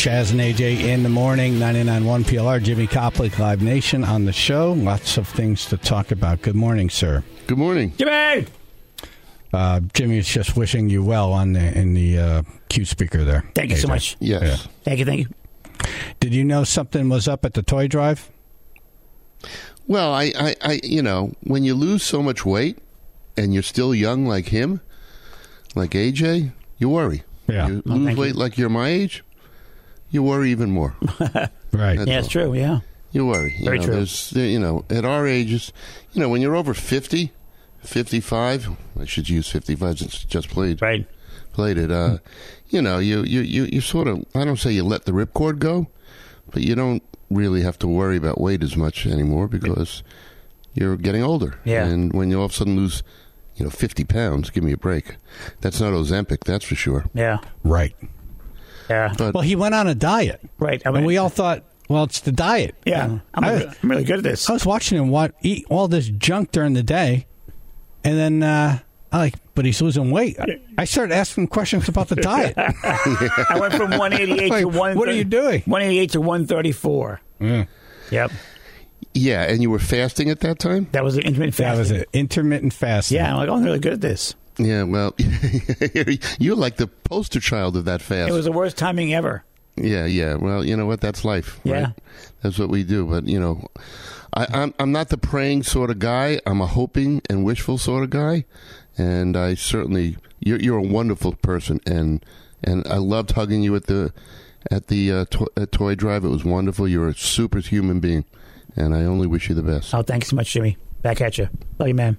Chaz and AJ in the morning, 99.1 PLR. Jimmy Koplik, Live Nation on the show. Lots of things to talk about. Good morning, sir. Good morning. Jimmy! Jimmy is just wishing you well in the Q speaker there. Thank you so much. Yes. Yeah. Thank you. Did you know something was up at the toy drive? Well, I when you lose so much weight and you're still young like him, like AJ, you worry. Yeah. You lose weight like you're my age, you worry even more. Right. Yeah, it's true. Yeah. You worry. Very true. At our ages, when you're over 50, 55, I should use 55 since I just played it. You sort of, I don't say you let the ripcord go, but you don't really have to worry about weight as much anymore because you're getting older. Yeah. And when you all of a sudden lose, 50 pounds, give me a break. That's not Ozempic, that's for sure. Yeah. Right. Yeah. But Well, he went on a diet. Right. And we all thought, well, it's the diet. Yeah. I'm really good at this. I was watching him eat all this junk during the day, and then but he's losing weight. I started asking questions about the diet. I went from 188 to 130. What are you doing? 188 to 134. Yeah. Yep. yeah, and you were fasting at that time? That was an intermittent fasting. That was it. Intermittent fasting. Yeah, I'm like, I'm really good at this. Yeah, well, you're like the poster child of that fast. It was the worst timing ever. Yeah. Well, you know what? That's life. Right? Yeah. That's what we do. But, I'm not the praying sort of guy. I'm a hoping and wishful sort of guy. And I certainly, you're a wonderful person. And I loved hugging you at the toy drive. It was wonderful. You're a super human being. And I only wish you the best. Oh, thanks so much, Jimmy. Back at you. Love you, man.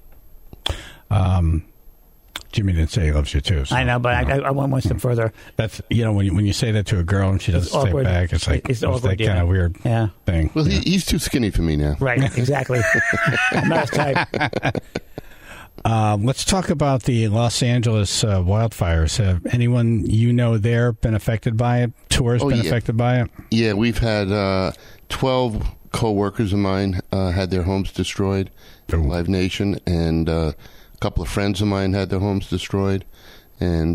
Jimmy didn't say he loves you too. So, I know, but I went one step further. That's when you say that to a girl and she doesn't say it back, it's like it's awkward, that kind of weird thing. Well, he's too skinny for me now. Right, exactly. I'm not his type. Let's talk about the Los Angeles wildfires. Have anyone there been affected by it? Tours been affected by it? Yeah, we've had 12 co-workers of mine had their homes destroyed in Live Nation, and a couple of friends of mine had their homes destroyed, and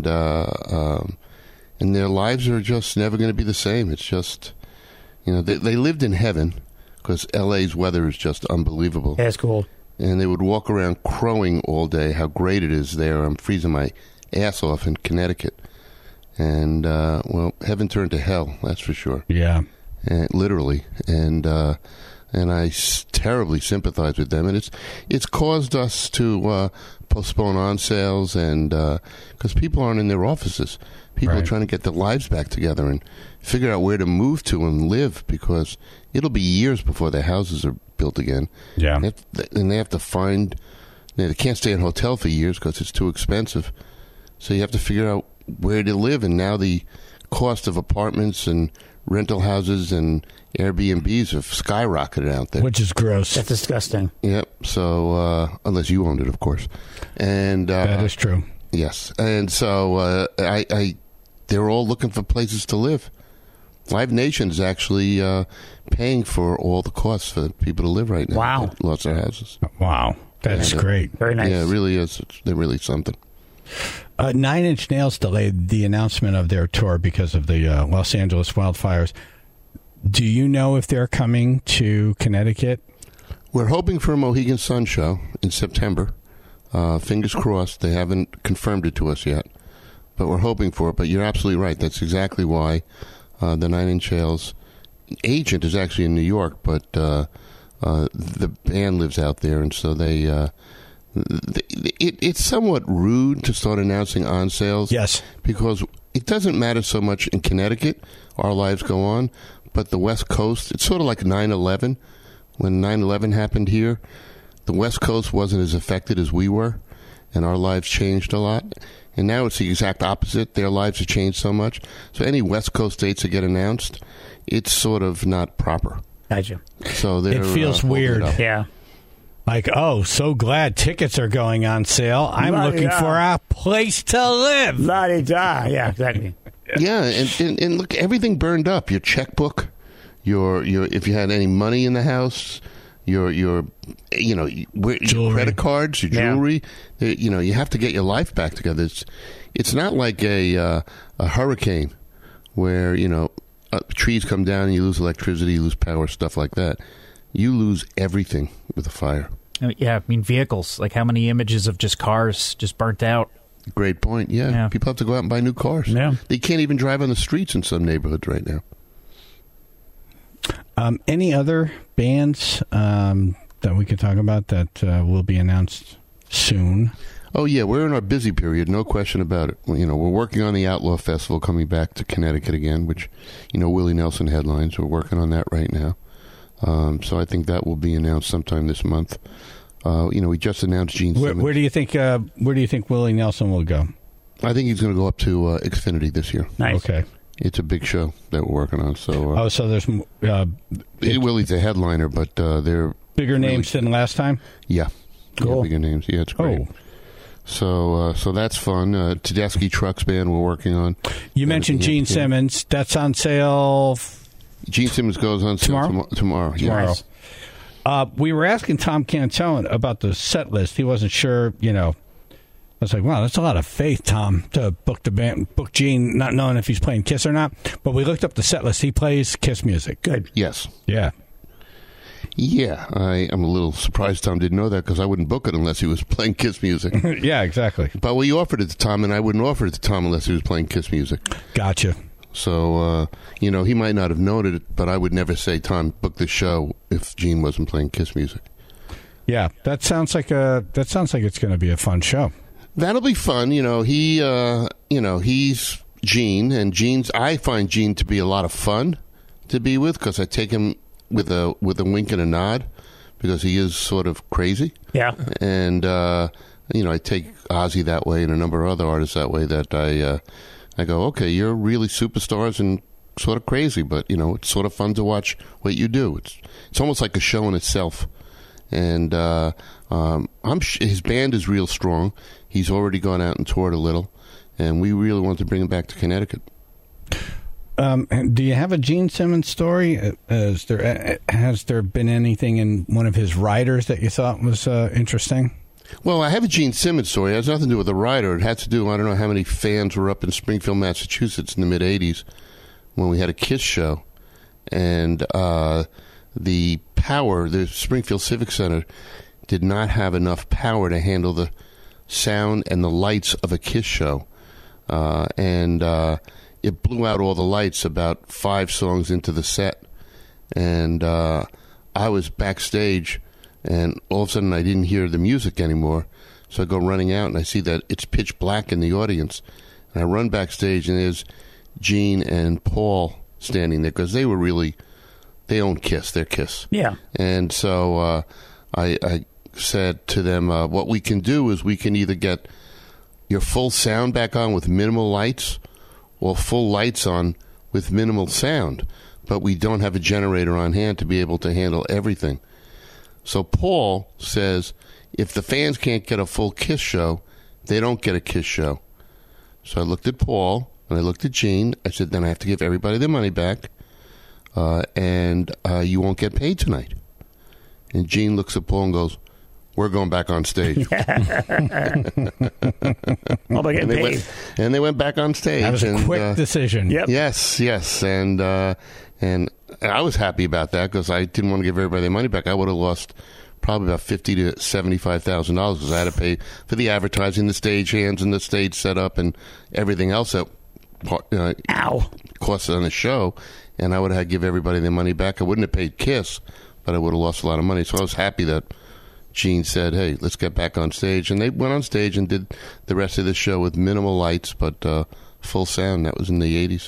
their lives are just never going to be the same. It's just, they lived in heaven because LA's weather is just unbelievable. That's cool. And they would walk around crowing all day how great it is there. I'm freezing my ass off in Connecticut. And, heaven turned to hell, that's for sure. Yeah. Literally. And I terribly sympathize with them. And it's caused us to postpone on sales, and because people aren't in their offices. People are trying to get their lives back together and figure out where to move to and live, because it'll be years before their houses are built again. Yeah. And they have to find, they can't stay in a hotel for years because it's too expensive. So you have to figure out where to live. And now the cost of apartments and rental houses and Airbnbs have skyrocketed out there. Which is gross. That's disgusting. Yep. So, unless you owned it, of course. And that is true. Yes. And so they're all looking for places to live. Live Nation is actually paying for all the costs for people to live right now. Wow. Lots of houses. Wow. That's great. Very nice. Yeah, it really is. They're really something. 9 Inch Nails delayed the announcement of their tour because of the Los Angeles wildfires. Do you know if they're coming to Connecticut? We're hoping for a Mohegan Sun show in September. Fingers crossed. They haven't confirmed it to us yet, but we're hoping for it. But you're absolutely right. That's exactly why the 9 Inch Nails agent is actually in New York, but the band lives out there, and so it's somewhat rude to start announcing on sales. Yes. Because it doesn't matter so much in Connecticut. Our lives go on. But the West Coast, it's sort of like 9/11. When 9/11 happened here, the West Coast wasn't as affected as we were, and our lives changed a lot. And now it's the exact opposite. Their lives have changed so much. So any West Coast dates that get announced, it's sort of not proper. Gotcha. So it feels weird. Yeah. Like, so glad tickets are going on sale. I'm looking for a place to live. La-di-da. Yeah, exactly. Yeah, and look, everything burned up. Your checkbook, your if you had any money in the house, your credit cards, your jewelry. Yeah. You have to get your life back together. It's not like a hurricane where, trees come down and you lose electricity, you lose power, stuff like that. You lose everything with a fire. Yeah, I mean, vehicles. Like, how many images of just cars just burnt out? Great point. Yeah. People have to go out and buy new cars. Yeah. They can't even drive on the streets in some neighborhoods right now. Any other bands that we could talk about that will be announced soon? Oh, yeah, we're in our busy period, no question about it. We're working on the Outlaw Festival coming back to Connecticut again, which, Willie Nelson headlines. We're working on that right now. So I think that will be announced sometime this month. We just announced Gene Simmons. Where do you think Willie Nelson will go? I think he's going to go up to Xfinity this year. Nice. Okay. It's a big show that we're working on. So, so there's Willie's a headliner, but they're bigger names than last time. Yeah, cool. Yeah, bigger names. Yeah, it's great. Oh. So that's fun. Tedeschi Trucks Band we're working on. You mentioned Gene Simmons. That's on sale. Gene Simmons goes on sale tomorrow. Tomorrow. Yes. We were asking Tom Cantone about the set list. He wasn't sure. I was like, wow, that's a lot of faith, Tom, to book Gene, not knowing if he's playing Kiss or not. But we looked up the set list. He plays Kiss music. Good. Yes. Yeah. Yeah, I'm a little surprised Tom didn't know that because I wouldn't book it unless he was playing Kiss music. Yeah, exactly. But we offered it to Tom, and I wouldn't offer it to Tom unless he was playing Kiss music. Gotcha. So, he might not have noted it, but I would never say, Tom, book this show if Gene wasn't playing Kiss music. Yeah, that sounds like it's going to be a fun show. That'll be fun. He's Gene, and I find Gene to be a lot of fun to be with because I take him with a wink and a nod because he is sort of crazy. Yeah. And, I take Ozzy that way and a number of other artists that way that I go, okay, you're really superstars and sort of crazy, but, it's sort of fun to watch what you do. It's almost like a show in itself. And his band is real strong. He's already gone out and toured a little, and we really want to bring him back to Connecticut. Do you have a Gene Simmons story? Has there been anything in one of his writers that you thought was interesting? Well, I have a Gene Simmons story. It has nothing to do with the writer. It had to do, I don't know how many fans were up in Springfield, Massachusetts in the mid-'80s when we had a Kiss show. And the Springfield Civic Center did not have enough power to handle the sound and the lights of a Kiss show. And it blew out all the lights about 5 songs into the set. And I was backstage, and all of a sudden I didn't hear the music anymore. So I go running out, and I see that it's pitch black in the audience. And I run backstage, and there's Gene and Paul standing there because they own Kiss. They're Kiss. Yeah. And so I said to them, what we can do is we can either get your full sound back on with minimal lights or full lights on with minimal sound. But we don't have a generator on hand to be able to handle everything. So Paul says, if the fans can't get a full Kiss show, they don't get a Kiss show. So I looked at Paul, and I looked at Gene. I said, then I have to give everybody their money back, and you won't get paid tonight. And Gene looks at Paul and goes, we're going back on stage. Well, they're getting paid. And they went back on stage. That was a quick decision. Yep. Yes. And I was happy about that because I didn't want to give everybody their money back. I would have lost probably about $50,000 to $75,000 because I had to pay for the advertising, the stage hands, and the stage setup, and everything else that costs on the show. And I would have had to give everybody their money back. I wouldn't have paid Kiss, but I would have lost a lot of money. So I was happy that Gene said, hey, let's get back on stage. And they went on stage and did the rest of the show with minimal lights, but full sound. That was in the 80s.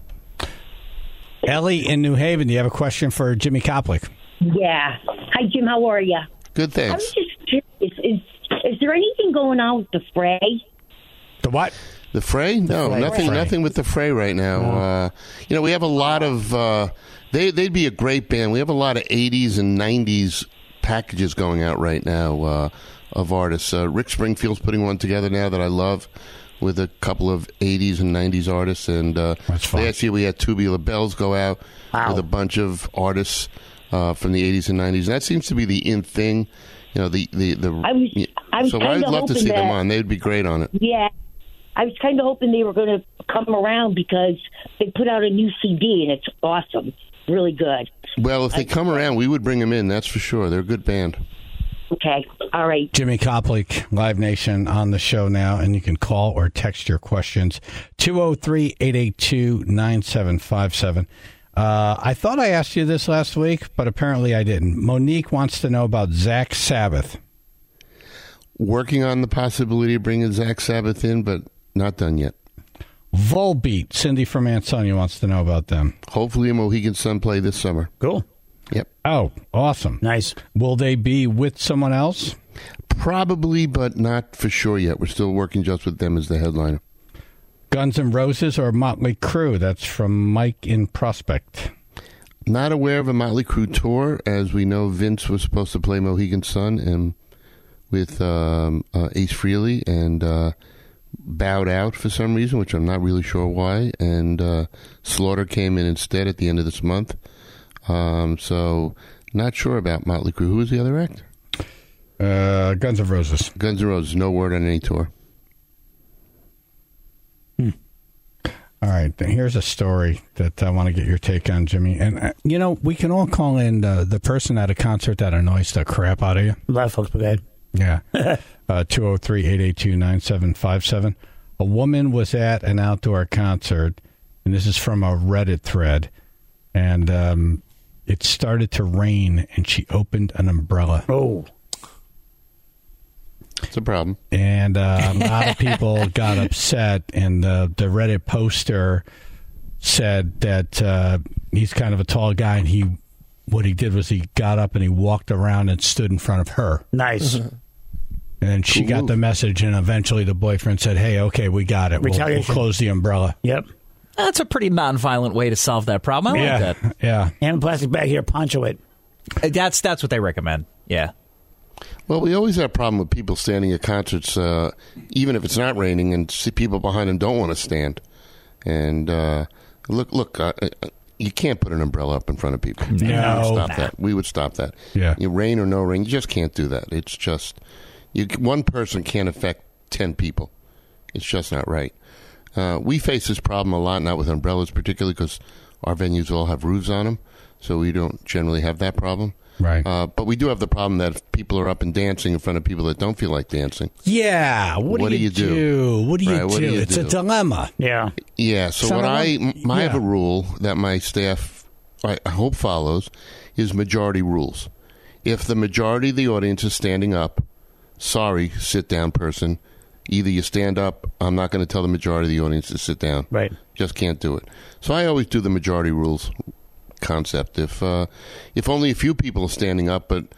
Ellie in New Haven, do you have a question for Jimmy Koplik? Yeah. Hi, Jim. How are you? Good, thanks. I was just curious. Is there anything going on with the Fray? The what? The Fray? No, nothing with the Fray right now. We have a lot of... they'd be a great band. We have a lot of 80s and 90s packages going out right now of artists. Rick Springfield's putting one together now that I love with a couple of 80s and 90s artists. And That's fun. last year we had Tubular Bells go out with a bunch of artists from the 80s and 90s. And that seems to be the in thing. I was so I'd love to see them on. They'd be great on it. Yeah. I was kind of hoping they were going to come around because they put out a new CD and it's awesome, really good. Well, if they come around, we would bring them in. That's for sure. They're a good band. Okay, all right. Jimmy Koplik, Live Nation, on the show now, and you can call or text your questions, 203-882-9757. I thought I asked you this last week, but apparently I didn't. Monique wants to know about Zach Sabbath. Working on the possibility of bringing Zach Sabbath in, but not done yet. Volbeat, Cindy from Ansonia wants to know about them. Hopefully a Mohegan Sun play this summer. Cool. Yep. Oh, awesome. Nice. Will they be with someone else? Probably, but not for sure yet. We're still working just with them as the headliner. Guns N' Roses or Motley Crue? That's from Mike in Prospect. Not aware of a Motley Crue tour. As we know, Vince was supposed to play Mohegan Sun and with Ace Frehley and bowed out for some reason, which I'm not really sure why. And Slaughter came in instead at the end of this month. So not sure about Motley Crue. Who was the other actor? Guns N' Roses. Guns N' Roses. No word on any tour. All right, here's a story that I want to get your take on, Jimmy. And, we can all call in the person at a concert that annoys the crap out of you. A lot of folks brigade. Yeah. 203-882-9757. A woman was at an outdoor concert, and this is from a Reddit thread, and it started to rain, and she opened an umbrella. Oh. It's a problem. And a lot of people got upset, and the Reddit poster said that he's kind of a tall guy, and what he did was he got up and he walked around and stood in front of her. Nice. And she got the message, and eventually the boyfriend said, hey, okay, we got it. We'll close the umbrella. Yep. That's a pretty nonviolent way to solve that problem. I like that. Yeah. And a plastic bag here, poncho it. That's what they recommend. Yeah. Well, we always have a problem with people standing at concerts, even if it's not raining, and see people behind them don't want to stand. And look, you can't put an umbrella up in front of people. No. Stop that. We would stop that. Yeah. Rain or no rain, you just can't do that. It's just one person can't affect 10 people. It's just not right. We face this problem a lot, not with umbrellas particularly, because our venues all have roofs on them, so we don't generally have that problem. Right. But we do have the problem that if people are up and dancing in front of people that don't feel like dancing. Yeah. What do you do? What do you do? It's a dilemma. Yeah. Yeah. So I have a rule that my staff, I hope, follows, is majority rules. If the majority of the audience is standing up, sorry, sit down person. Either you stand up, I'm not going to tell the majority of the audience to sit down. Right. Just can't do it. So I always do the majority rules concept. If only a few people are standing up, but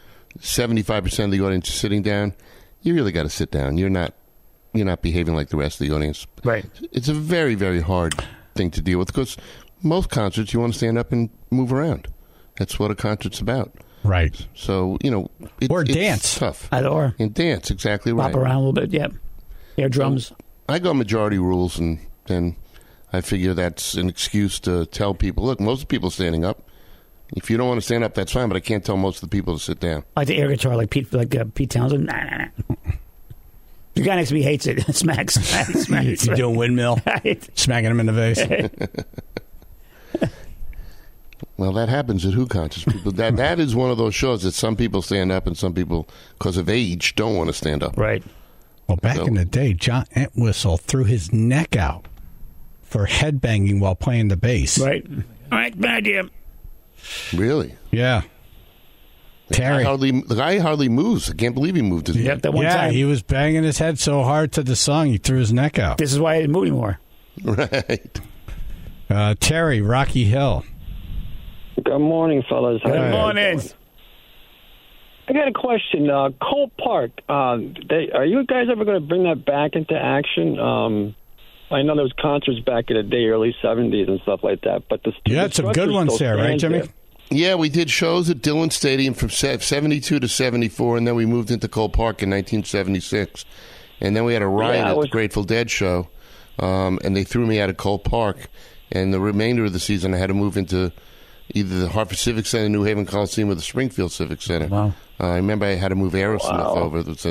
75% of the audience is sitting down, you really got to sit down. You're not behaving like the rest of the audience. Right. It's a very, very hard thing to deal with because most concerts you want to stand up and move around. That's what a concert's about. Right. So or it's dance. Tough. Either or. And dance, exactly right. Pop around a little bit. Yep. Air drums. I go majority rules, and then I figure that's an excuse to tell people, look, most people are standing up. If you don't want to stand up, that's fine, but I can't tell most of the people to sit down. Like the air guitar, like Pete Townsend. Nah. The guy next to me hates it. Smacks. You doing windmill? Right. Smacking him in the face. Well, that happens at Who concerts. People, that is one of those shows that some people stand up and some people, because of age, don't want to stand up. Right. Well, back in the day, John Entwistle threw his neck out for headbanging while playing the bass. Right. All right, bad idea. Really? Yeah. Terry. The guy hardly moves. I can't believe he moved his neck. That one time. He was banging his head so hard to the song, he threw his neck out. This is why I didn't move anymore. Right. Terry, Rocky Hill. Good morning, fellas. Good morning. I got a question. Cole Park, are you guys ever going to bring that back into action? I know there was concerts back in the day, early 70s and stuff like that. But it's some good ones there, right, Jimmy? Yeah, we did shows at Dillon Stadium from 72 to 74, and then we moved into Cole Park in 1976. And then we had a riot at the Grateful Dead show, and they threw me out of Cole Park. And the remainder of the season, I had to move into either the Hartford Civic Center, New Haven Coliseum, or the Springfield Civic Center. Wow. I remember I had to move Aerosmith over. It was a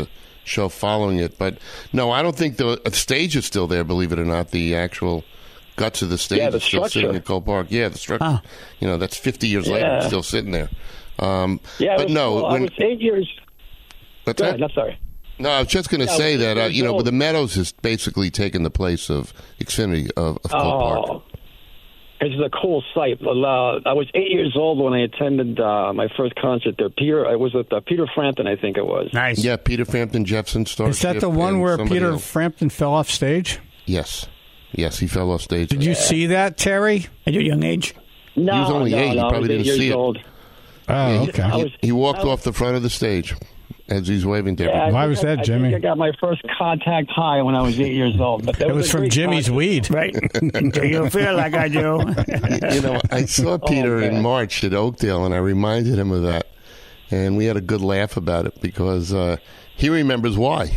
show following it. But no, I don't think the stage is still there. Believe it or not, the actual guts of the stage the is still structure. sitting at Cole Park. Yeah, the structure. That's 50 years later, it's still sitting there. But no, I was 8 years. What's Go that? ahead, I'm sorry. No, I was just going to say that the Meadows has basically taken the place of Xfinity of Cole Park. It's a cool site. I was 8 years old when I attended my first concert there. It was with Peter Frampton, I think it was. Nice. Yeah, Peter Frampton, Jefferson Starship. Is that the one and where somebody Peter else. Frampton fell off stage? Yes, he fell off stage. Did you see that, Terry? At your young age? No, He was only 8. No, You probably I was didn't 8 years see it. old. Oh, okay. He walked off the front of the stage as he's waving to everybody. Why was that, Jimmy? I think I got my first contact high when I was 8 years old. But It was from Jimmy's weed. Right. Do you feel like I do? I saw Peter in March at Oakdale, and I reminded him of that. And we had a good laugh about it because he remembers why.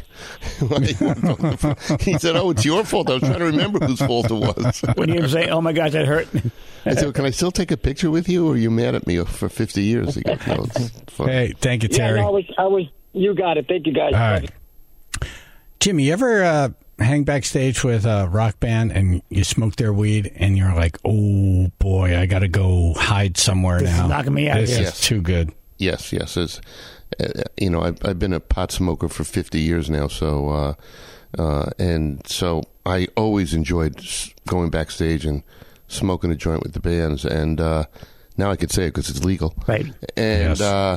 He said, it's your fault. I was trying to remember whose fault it was. When you say, oh, my gosh, that hurt. I said, can I still take a picture with you, or are you mad at me for 50 years? He goes, no, it's fun. Hey, thank you, Terry. Yeah, I was. You got it. Thank you, guys. All right. Jimmy, you ever hang backstage with a rock band and you smoke their weed and you're like, oh, boy, I got to go hide somewhere This now. is knocking me out. This Yes. is too good. Yes. It's, I've been a pot smoker for 50 years now, so and so I always enjoyed going backstage and smoking a joint with the bands, and now I could say it because it's legal. Right. And Yes.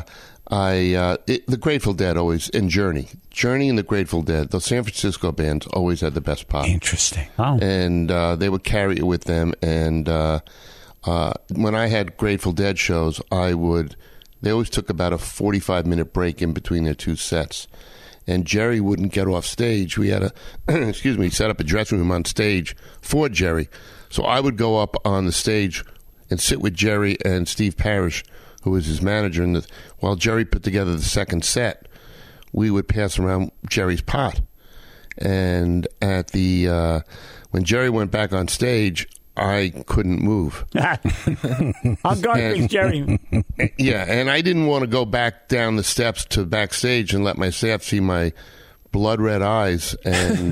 the Grateful Dead always, and Journey and the Grateful Dead, the San Francisco bands always had the best pot. Interesting. Oh. And they would carry it with them. And when I had Grateful Dead shows, they always took about a 45-minute break in between their two sets. And Jerry wouldn't get off stage. We had set up a dressing room on stage for Jerry. So I would go up on the stage and sit with Jerry and Steve Parrish, who was his manager. And while Jerry put together the second set, we would pass around Jerry's pot. And at when Jerry went back on stage, I couldn't move. I'll guard this, Jerry. Yeah, and I didn't want to go back down the steps to backstage and let my staff see my blood red eyes and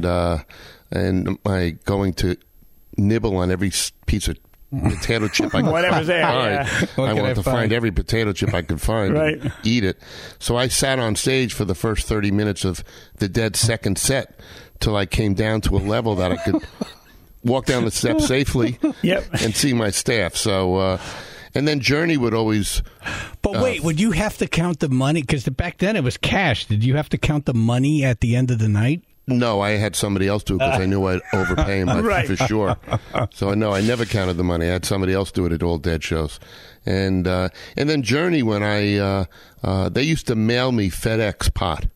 my going to nibble on every piece of potato chip I could Whatever's there, find. yeah. What I can wanted I to find? find every potato chip I could find Right. and eat it. So I sat on stage for the first 30 minutes of the Dead second set till I came down to a level that I could walk down the steps safely Yep. and see my staff. So, and then Journey would always... But wait, would you have to count the money? Because back then it was cash. Did you have to count the money at the end of the night? No, I had somebody else do it because I knew I'd overpay him Right. for sure. So no, I never counted the money. I had somebody else do it at all Dead shows, and then Journey when they used to mail me FedEx pot,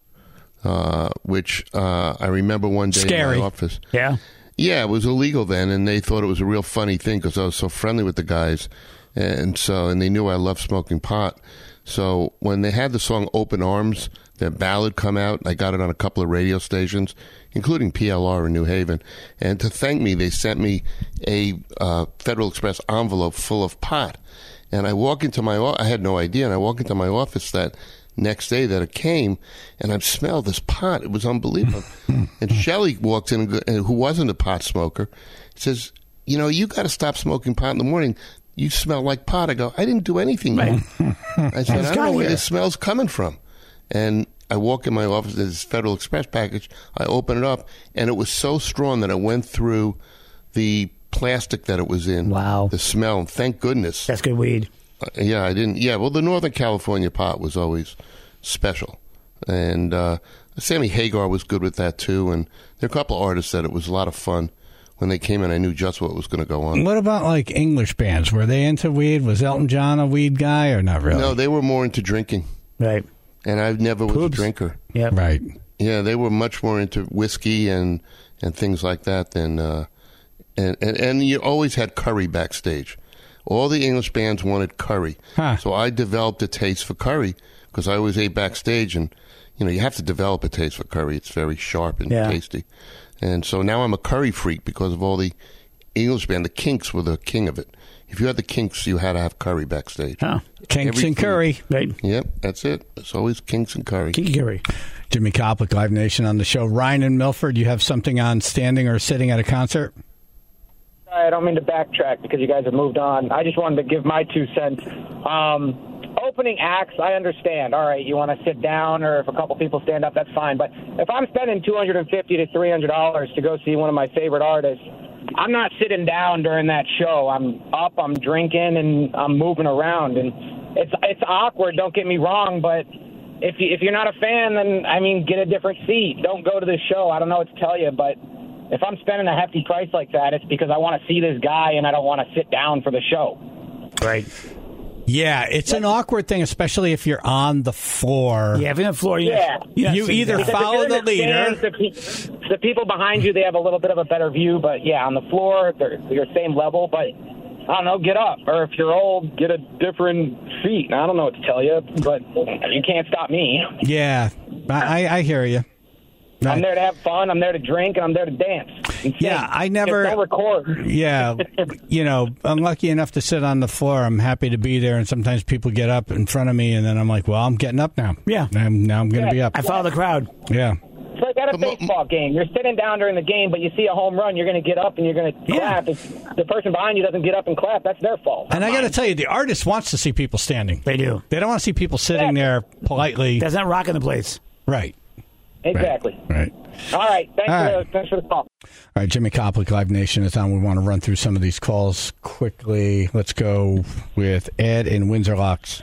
which I remember one day Scary. in my office. Yeah. Yeah, it was illegal then, and they thought it was a real funny thing because I was so friendly with the guys, and they knew I loved smoking pot. So when they had the song "Open Arms," their ballad come out, I got it on a couple of radio stations, including PLR in New Haven. And to thank me, they sent me a Federal Express envelope full of pot. And I walk into I had no idea, and I walk into my office that next day that it came, and I smelled this pot. It was unbelievable. And Shelley walked in, who wasn't a pot smoker, says, you got to stop smoking pot in the morning. You smell like pot. I go, I didn't do anything. Right. I said, I don't know where this smell's coming from. And I walk in my office, there's this Federal Express package. I open it up, and it was so strong that it went through the plastic that it was in. Wow. The smell. Thank goodness. That's good weed. Yeah, I didn't. Yeah, well, the Northern California pot was always special. And Sammy Hagar was good with that, too. And there are a couple of artists that it was a lot of fun. When they came in, I knew just what was going to go on. What about like English bands? Were they into weed? Was Elton John a weed guy or not really? No, they were more into drinking. Right. And I never was a Poops. drinker. Yep. Right. Yeah, they were much more into whiskey and things like that than and you always had curry backstage. All the English bands wanted curry. Huh. So I developed a taste for curry because I always ate backstage, and you have to develop a taste for curry. It's very sharp and tasty. And so now I'm a curry freak because of all the English band. The Kinks were the king of it. If you had the Kinks, you had to have curry backstage. Oh. Kinks Every and food. curry. Right. Yep, that's it. It's always Kinks and curry. Kinky curry. Jimmy Koplik, Live Nation on the show. Ryan in Milford, you have something on standing or sitting at a concert? I don't mean to backtrack because you guys have moved on. I just wanted to give my 2 cents. Opening acts, I understand. All right, you want to sit down, or if a couple people stand up, that's fine. But if I'm spending $250 to $300 to go see one of my favorite artists, I'm not sitting down during that show. I'm up, I'm drinking, and I'm moving around. And it's awkward, don't get me wrong, but if you're not a fan, then, I mean, get a different seat. Don't go to the show. I don't know what to tell you, but if I'm spending a hefty price like that, it's because I want to see this guy and I don't want to sit down for the show. Right. Yeah, it's an awkward thing, especially if you're on the floor. Yeah, if you're on the floor, you either Because follow if you're the in leader. stands, the people behind you, they have a little bit of a better view. But, yeah, on the floor, you're same level. But, I don't know, get up. Or if you're old, get a different seat. I don't know what to tell you, but you can't stop me. Yeah, I hear you. Right. I'm there to have fun. I'm there to drink, and I'm there to dance. Yeah, I never Just don't record. Yeah, I'm lucky enough to sit on the floor. I'm happy to be there, and sometimes people get up in front of me, and then I'm like, well, I'm getting up now. Yeah. Now I'm going to be up. I follow the crowd. Yeah. It's like at a baseball game. You're sitting down during the game, but you see a home run, you're going to get up and you're going to clap. If the person behind you doesn't get up and clap, that's their fault. And I got to tell you, the artist wants to see people standing. They do. They don't want to see people sitting there politely. That's not rocking the place. Right. Exactly. Right. All right. Thanks for the call. All right, Jimmy Koplik, Live Nation is on. We want to run through some of these calls quickly. Let's go with Ed in Windsor Locks.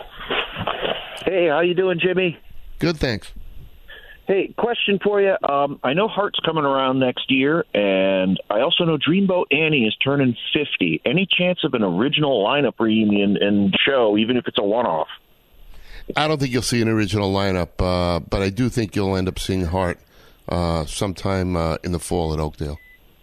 Hey, how you doing, Jimmy? Good, thanks. Hey, question for you. I know Heart's coming around next year, and I also know Dreamboat Annie is turning 50. Any chance of an original lineup reunion and show, even if it's a one-off? I don't think you'll see an original lineup, but I do think you'll end up seeing Hart sometime in the fall at Oakdale.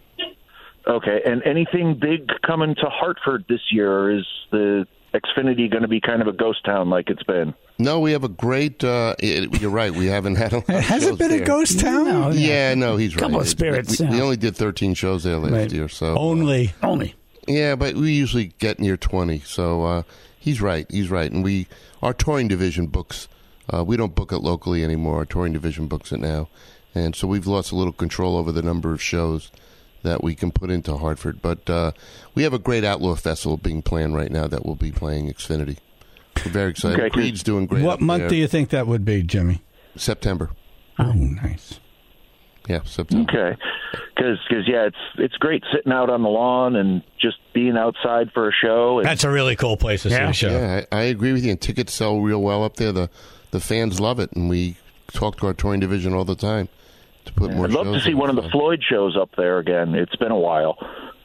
Okay, and anything big coming to Hartford this year, or is the Xfinity going to be kind of a ghost town like it's been? No, we have a great. You're right. We haven't had a lot of Has it shows been there. a ghost town? No, Yeah, no, he's right. Couple of spirits. We only did 13 shows there last year, so Only. yeah, but we usually get near 20. So he's right. He's right, and our touring division books. We don't book it locally anymore. Our touring division books it now, and so we've lost a little control over the number of shows that we can put into Hartford. But we have a great Outlaw Festival being planned right now that will be playing Xfinity. We're very excited. Okay, Creed's doing great. What up month there. do you think that would be, Jimmy? September. Oh, nice. Yeah, September. Okay, because yeah, it's great sitting out on the lawn and just being outside for a show. And That's a really cool place to see a show. Yeah, I agree with you. And tickets sell real well up there. The fans love it, and we talk to our touring division all the time to put more I'd shows. love to see one of the Floyd shows up there again. It's been a while.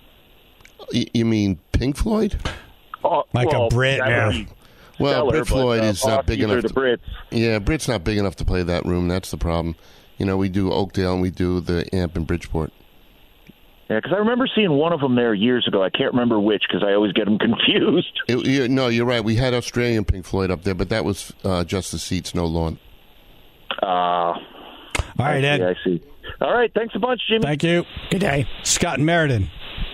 You mean Pink Floyd? Like a Brit. Well, stellar, Brit Floyd but, is not big Aussies are enough. the Brits. Yeah, Brit's not big enough to play that room. That's the problem. We do Oakdale and we do the Amp in Bridgeport. Yeah, because I remember seeing one of them there years ago. I can't remember which because I always get them confused. No, you're right. We had Australian Pink Floyd up there, but that was just the seats, no lawn. All right, Ed. I see. All right, thanks a bunch, Jimmy. Thank you. Good day. Scott and Meriden.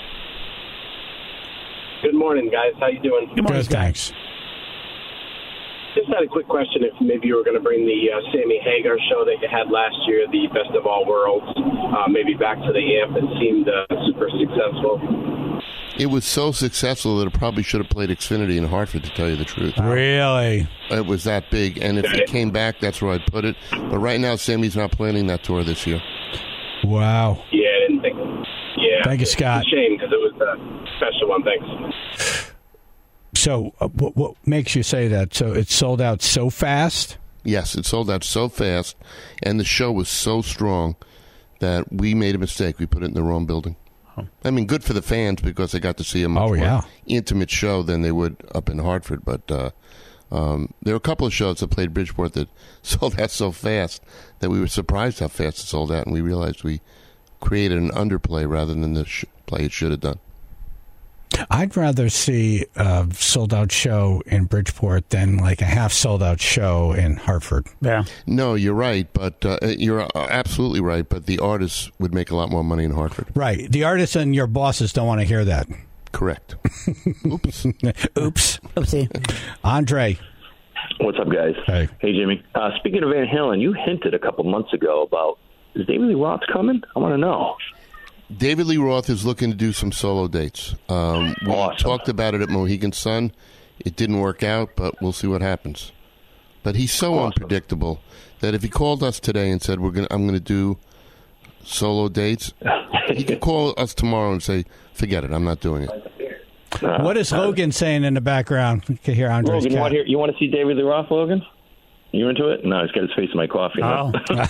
Good morning, guys. How you doing? Good morning, Good, thanks. Just had a quick question. If maybe you were going to bring the Sammy Hagar show that you had last year, the Best of All Worlds, maybe back to the Amp. It seemed super successful. It was so successful that it probably should have played Xfinity in Hartford, to tell you the truth. Really? It was that big, and if it came back, that's where I'd put it. But right now, Sammy's not planning that tour this year. Wow. Yeah, I didn't think. Yeah. Thank you, Scott. It's a shame because it was a special one. Thanks. So what makes you say that? So it sold out so fast? Yes, it sold out so fast, and the show was so strong that we made a mistake. We put it in the wrong building. I mean, good for the fans because they got to see a much more intimate show than they would up in Hartford. But there were a couple of shows that played Bridgeport that sold out so fast that we were surprised how fast it sold out, and we realized we created an underplay rather than the play it should have done. I'd rather see a sold-out show in Bridgeport than like a half-sold-out show in Hartford. Yeah. No, you're right, but you're absolutely right. But the artists would make a lot more money in Hartford. Right. The artists and your bosses don't want to hear that. Correct. Oops. Oops. Oopsie. Andre. What's up, guys? Hey. Hey, Jimmy. Speaking of Van Halen, you hinted a couple months ago about, is David Lee Roth coming? I want to know. David Lee Roth is looking to do some solo dates. We talked about it at Mohegan Sun. It didn't work out, but we'll see what happens. But he's so unpredictable that if he called us today and said, I'm going to do solo dates, he could call us tomorrow and say, forget it, I'm not doing it. What is Logan saying in the background? You can hear Andre's Logan, cat. you want to see David Lee Roth, Logan? You into it? No, he's got his face in my coffee. Oh.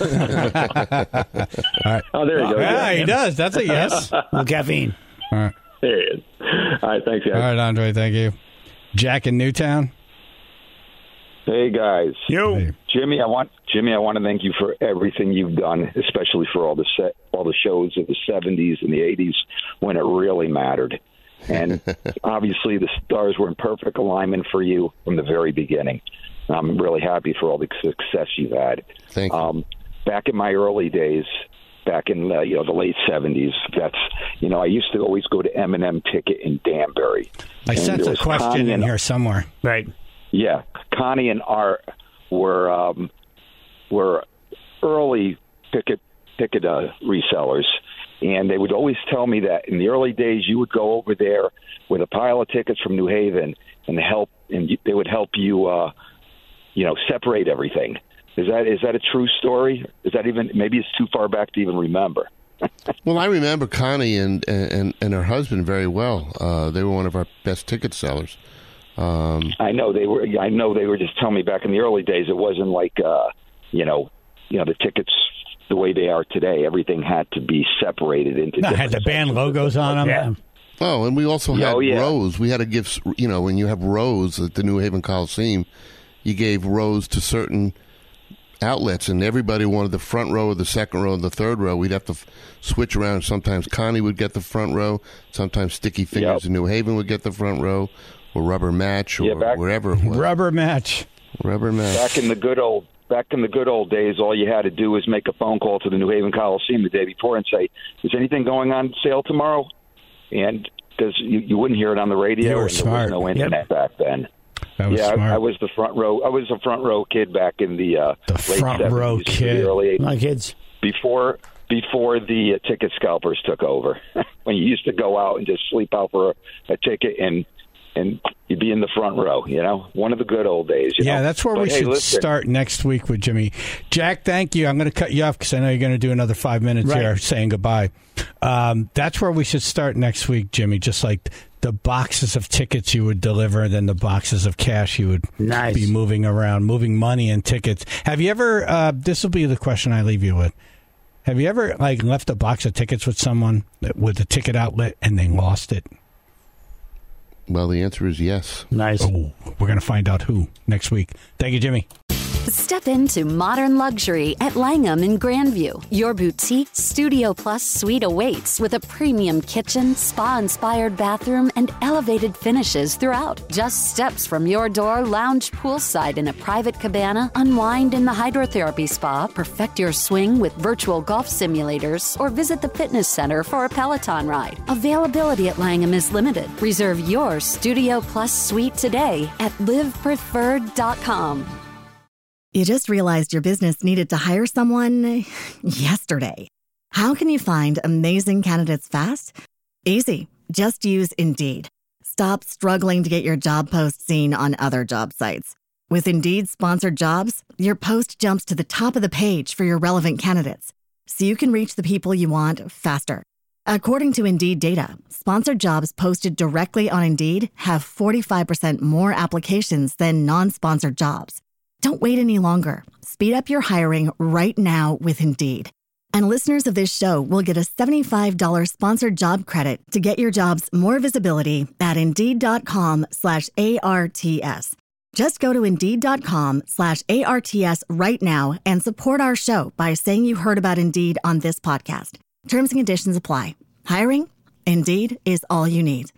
All right. Oh, there you go. Yeah, he does. That's a yes. Well, caffeine. All right. There he is. All right, thanks, guys. All right, Andre, thank you. Jack in Newtown. Hey guys, Hey. Jimmy, I want to thank you for everything you've done, especially for all the shows of the 70s and the 80s when it really mattered. And obviously the stars were in perfect alignment for you from the very beginning. I'm really happy for all the success you've had. Thank you. Back in my early days, back in the late 70s, I used to always go to M&M Ticket in Danbury. I sense a question in here somewhere. Right. Yeah, Connie and Art were early ticket resellers, and they would always tell me that in the early days you would go over there with a pile of tickets from New Haven and they would help you, separate everything. Is that a true story? Is that maybe it's too far back to even remember? Well, I remember Connie and her husband very well. They were one of our best ticket sellers. I know they were just telling me back in the early days. It wasn't like the tickets the way they are today. Everything had to be separated into. No, had the band logos on them. Yeah. Oh, and we also had rows. We had to give, when you have rows at the New Haven Coliseum, you gave rows to certain outlets, and everybody wanted the front row or the second row or the third row. We'd have to switch around. Sometimes Connie would get the front row. Sometimes Sticky Fingers in New Haven would get the front row, or Rubber Match, or wherever it was. Rubber Match. Back in the good old days, all you had to do was make a phone call to the New Haven Coliseum the day before and say, "Is anything going on sale tomorrow?" And because you wouldn't hear it on the radio, You were and smart. there was no internet back then. That was smart. I was the front row. I was a front row kid back in the late front 70s, row kid. the early 80s. My kids. Before the ticket scalpers took over, when you used to go out and just sleep out for a ticket and you'd be in the front row, one of the good old days. Yeah, that's where we should start next week with Jimmy. Jack, thank you. I'm going to cut you off because I know you're going to do another 5 minutes here saying goodbye. That's where we should start next week, Jimmy, just like the boxes of tickets you would deliver, then the boxes of cash you would be moving around, moving money and tickets. Have you ever, this will be the question I leave you with, have you ever left a box of tickets with someone with a ticket outlet and they lost it? Well, the answer is yes. Nice. Oh, we're going to find out who next week. Thank you, Jimmy. Step into modern luxury at Langham in Grandview. Your boutique Studio Plus suite awaits with a premium kitchen, spa-inspired bathroom, and elevated finishes throughout. Just steps from your door, lounge poolside in a private cabana, unwind in the hydrotherapy spa, perfect your swing with virtual golf simulators, or visit the fitness center for a Peloton ride. Availability at Langham is limited. Reserve your Studio Plus suite today at livepreferred.com. You just realized your business needed to hire someone yesterday. How can you find amazing candidates fast? Easy. Just use Indeed. Stop struggling to get your job post seen on other job sites. With Indeed sponsored jobs, your post jumps to the top of the page for your relevant candidates, so you can reach the people you want faster. According to Indeed data, sponsored jobs posted directly on Indeed have 45% more applications than non-sponsored jobs. Don't wait any longer. Speed up your hiring right now with Indeed. And listeners of this show will get a $75 sponsored job credit to get your jobs more visibility at Indeed.com/ARTS. Just go to Indeed.com/ARTS right now and support our show by saying you heard about Indeed on this podcast. Terms and conditions apply. Hiring? Indeed is all you need.